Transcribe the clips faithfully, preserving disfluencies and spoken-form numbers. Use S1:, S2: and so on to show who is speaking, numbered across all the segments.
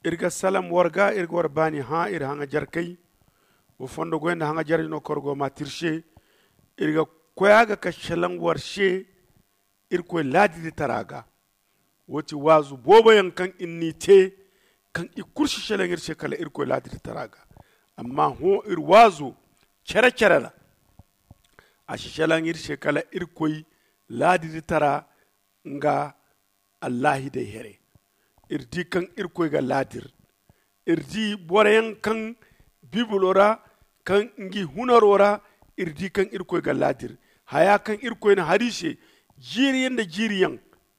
S1: irga salam warga irga warbani ha ir hanga jarkai wo fondo goenda hanga jarino korgo matirshe irga koyaga ka shalang warshe irko ladi taraga woti wazu bobo yankan inni te kan i kurshi shalangir shekala irko ladi taraga amma ho ir wazu kere kere la a shalangir shekala irko ladi tara nga allahi dai here irdi kan irko ga ladir irdi borayan kan bibulora kan ngi hunarora irdi kan irko ga ladir haya kan irko na harishe jiriyan da jiriyan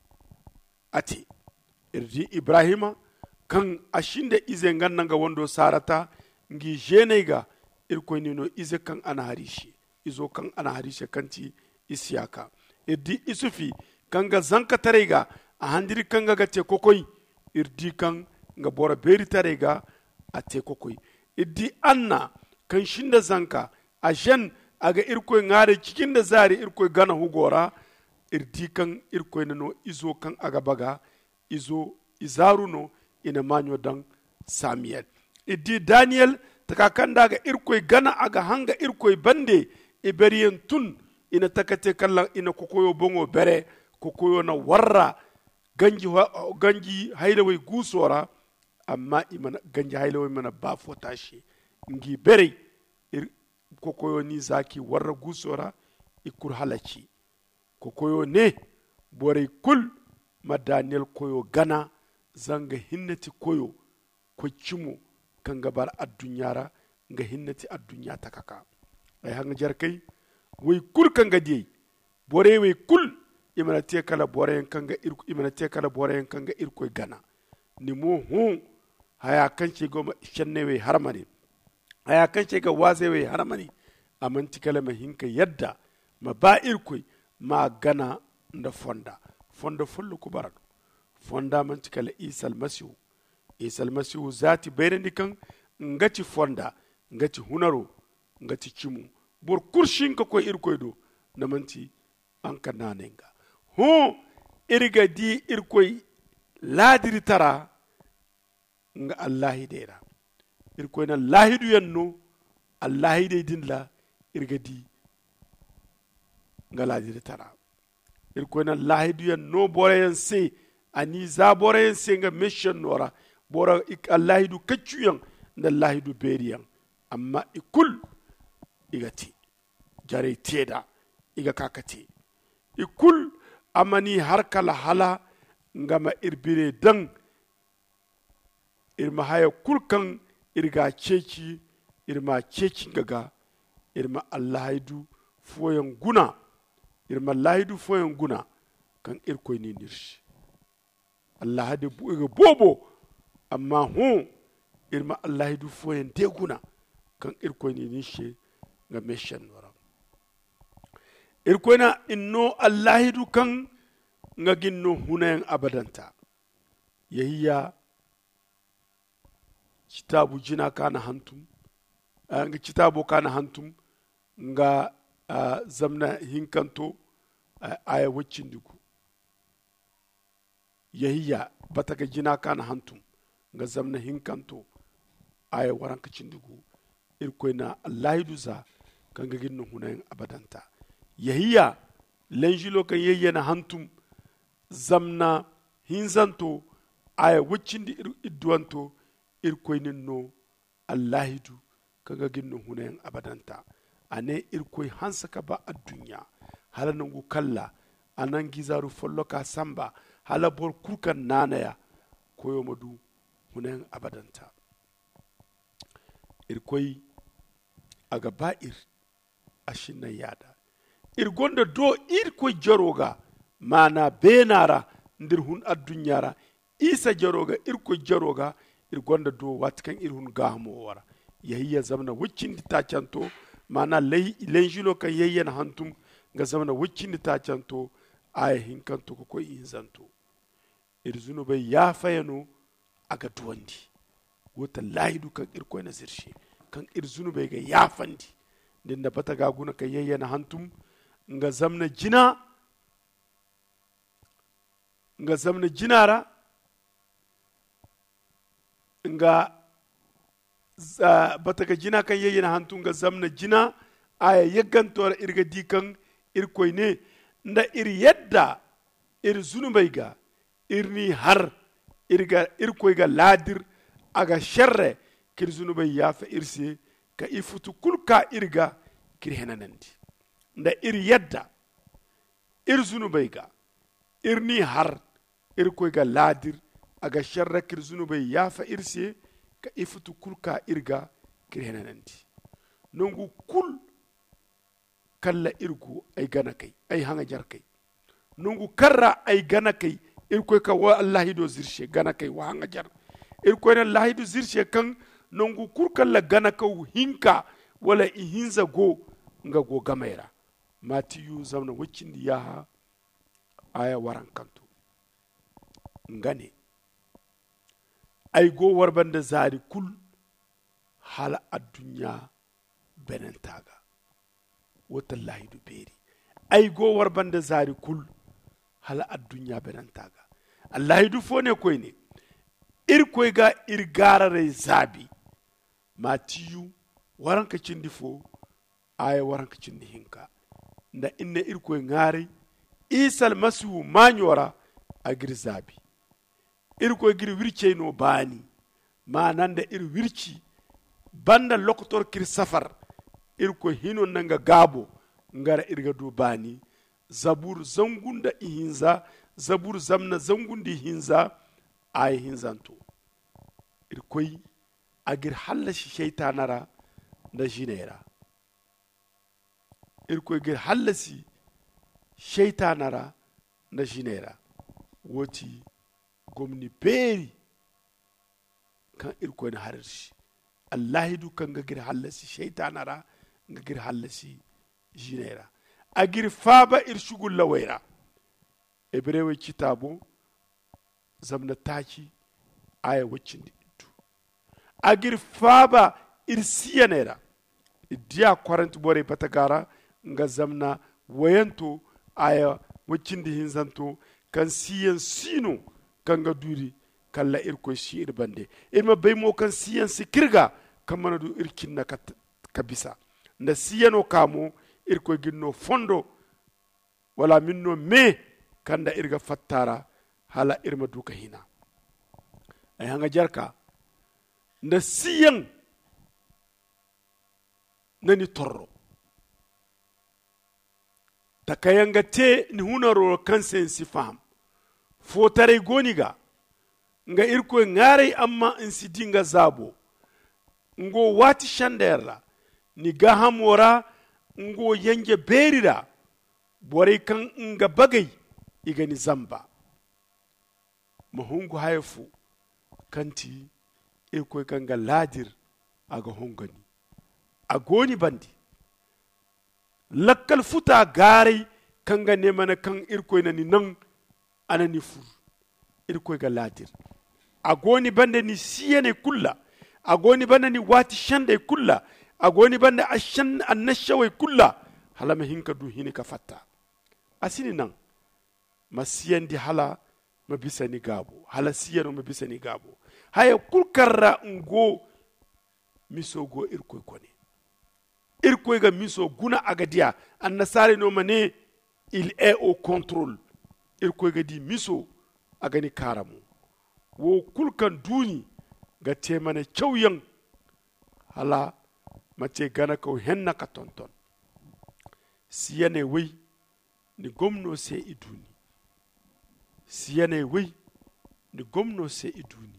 S1: ati irdi ibrahima kan ashinda ize nganna ga wando sarata ngi jenega irko ni no ize kan ana harishe izo kan ana harishe kanti isiyaka irdi isufi kan ga zanka tarega a handiri kan ga te kokoi irdi kan ga bora beri tarega a te kokoi irdi anna kan shinda zanka a jen aga irko ngare cikin da zari irko gana hugora irdi kan irko no izo kan aga baga izo izaru no ina manyo dan samiyel irdi daniel takakan daga irko gana aga hanga irko bande iberiyen tun ina takate kallan ina kokoyo bongo bere kokoyo na warra ganji ganji haylawai gusora amma imana ganji haylawai mana ba fotashi ngi bere ir, kokoyo ni zaki warra gusora ikur halaci kokoyo ne bore kul ma daniel koyo gana zanga hinnati koyo ko cimo kan gabar addunyara nga hinnati addunya takaka ay hanga jarkai way kul kan gadi bore way kul imana te kala bore kanga irko imana te kala bore kanga irko gana ni mo hu haya kance goma shannewe harmani haya kance ga wazewe harmani amanti kala ma hinka yadda ma ba irko ma gana nda fonda fonda fullu kubarado fonda manti kala isal masihu isal masihu zati bayrandi kan ngati fonda ngati hunaro ngati cimu bor kurshin ka ko irko do namanti an kananenga ho irga di irkoy ladiri tara nga allahi dera irkoy na lahidu yanno allahi de dinla irga di nga ladiri tara irkoy na lahidu yanno borayen se ani za borayen se nga mission nora bora ik allahi du kaccuyan nda lahidu beriyan amma ikul igati jare teda iga kakati ikul amani harkala hala ngama irbire dan irma haya kulkan irga ceci irma ceci gaga irma allahaidu foyan guna irma allahaidu foyan guna kan irkoy ni nirshi allahade buga bobo amma hu irma allahaidu foyan de guna kan irkoy ni nirshi ga meshan wara irkoyna inno allahidu kan nga ginno hunayen abadanta yahiya kitabu jina kana hantum uh, nga kitabu kana hantum nga uh, zamna hinkanto uh, aya waccindigu yahiya bataga jina kana hantum nga zamna hinkanto aya waranka cindigu irkoyna allahidu za kan nga ginno hunayen abadanta yahiya lenjilo kan yayyana hantum zamna hinzanto aya wuccindi idduwanto irkoynin no allahidu kaga ginno hunayen abadanta ane irkoy hansa ka ba addunya hala nangu kalla anan gizaru follo ka samba hala bor kurkan nanaya koyo madu hunayen abadanta irkoy aga ba'ir ashinna yada irgonda do irko jaroga mana benara ndir hun addunyara isa jaroga irko jaroga irgonda do watkan irhun gamo wara yahiya zamna wuccindi ta canto mana lay lenjilo kan yayyen hantum ga zamna wuccindi ta canto ay hinkanto ko koy inzanto irzuno bay ya fayano aga duwandi wota laydu kan irko na zirshi kan irzuno bay ga yafandi dinda bata ga guna kan yayyen hantum nga zamna jina nga zamna jinara nga bataga jina kan yeyina hantunga zamna jina aya yeggantora irga dikan irkoy ne nda ir yadda ir zunubai ga irni har irga irkoy ga ladir aga sharre kir zunubai yafa irse ka ifutu kulka irga kir henanandi nda ir yadda ir zunubai ga irni har irkoy ga ladir aga sharre kir zunubai yafa irse ka ifutu kulka irga kir henanandi nongu kul kalla irgu ay gana kai ay hanga jar kai nungu karra ay gana kai irkoy ka wa allahi do zirshe gana kai wa hanga jar irkoy na allahi do zirshe kan nungu kur kalla gana ka hinka wala i hinza go nga go gamera matiyu zamna wacindi yaha aya waran kanto ngane ay go warbanda zari kul hala addunya benentaga watallahi du beri ay go warbanda zari kul hala addunya benantaga allahi du fone koyne ir koyga ir garare zabi matiyu waranka cindi fo aya waranka cindi hinka nda inna ir koy ngari isal masu manyora agir zabi ir koy gir wirce no bani mananda ir wirci banda lokotor kir safar irko hino nanga gabo ngara irga do bani zabur zangunda ihinza zabur zamna zangundi hinza ay hinzanto irkoy agir halashi shaytanara da jinera irkoy gir halasi shaytanara da jinera woti gomni beri kan irkoy na harshi allahi du kan gir halasi shaytanara ngir halasi jinera agir faba irshugul lawaira ebrewe kitabo zamna taki aya wacindi iddu agir faba irsiyanera diya kwarant bore batagara nga zamna wayanto aya wacindi hinzanto kan siyan sino kan ga duri kalla irko shi irbande irma baymo kan siyan sikirga kamana du irkinna kabisa nda siyano kamo irko ginno fondo wala minno me kanda irga fattara hala irma duka hina ay hanga jarka nda siyan nani torro takayanga te ni hunaro kansen sifam fotare goniga nga irko ngare amma insidinga zabo ngo wati shanderla ni gaham wora ngo yanje berira bore kan nga bagay igani zamba mahungu haifu kanti irko kanga ladir aga hongani agoni bandi lakkal futa gari kanga nemana kan irko nani nan anani fur irko ga ladir agoni bande ni siyane kulla agoni bande ni wati shande kulla agoni bande ashan annashawai kulla halama hinka du hini ka fatta asini nan masiyandi hala mabisani gabo hala siyano mabisani gabo haya kulkarra ngo misogo irkoy kone irkoy ga miso guna agadia annasare no mane il est au contrôle irkoy ga di miso agani karamu wo kulkan duni ga temane chawyan hala mace gana ko henna ka tonton siyane wei ni gomno se iduni siyane wei ni gomno se iduni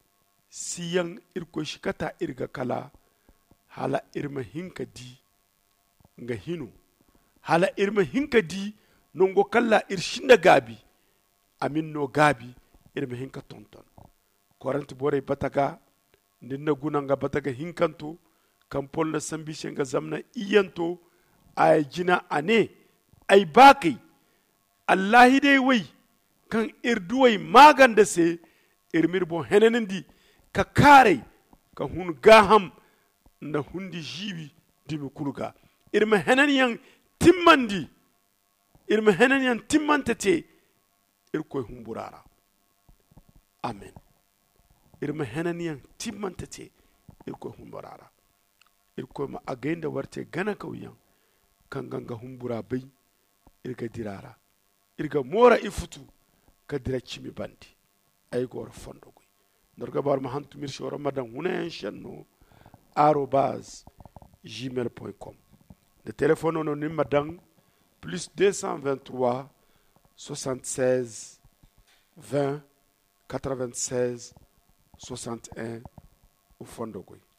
S1: siyan irko shikata irga kala hala irma hinka di nga hino hala irma hinka di nongo kala irshinda gabi amin no gabi irma hinka tonton korant bore bataga ndinna gunanga bataga hinkanto kampol na sambishe nga zamna iyanto ay jina ane ay baki allahi dai wai kan irduwai maganda se irmir bon henenindi ka kare ka hun gaham na hundi jibi dimi kulga irma henen yang timmandi irma henen yang timmantete irkoy humburara amen irma henaniyan timmantete irko humbarara irko ma agenda warte gana kauyan kan ganga humbura bai irga dirara irga mora ifutu ka dira cimi bandi ay gor fondo goy norga bar ma hantu mirshi wara madan hunen shanno arobase gmail point com le téléphone no ni madan plus deux cent vingt-trois soixante-seize vingt quatre-vingt-seize soixante et un au fondo goy